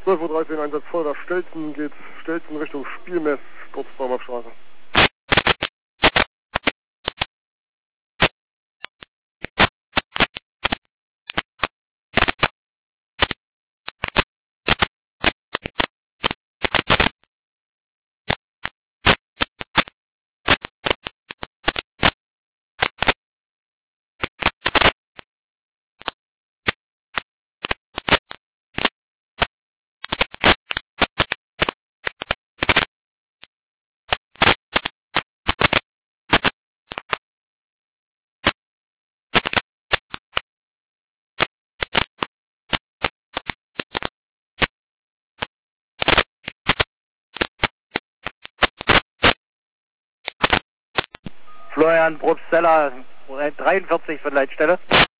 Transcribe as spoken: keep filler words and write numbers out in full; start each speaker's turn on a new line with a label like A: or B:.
A: zwölf Uhr dreizehn Einsatz Feuerwehr Stelzen, geht Stelzen Richtung Spielmess, Sturzbaumer-Straße.
B: Florian Probsteller, dreiundvierzig von Leitstelle.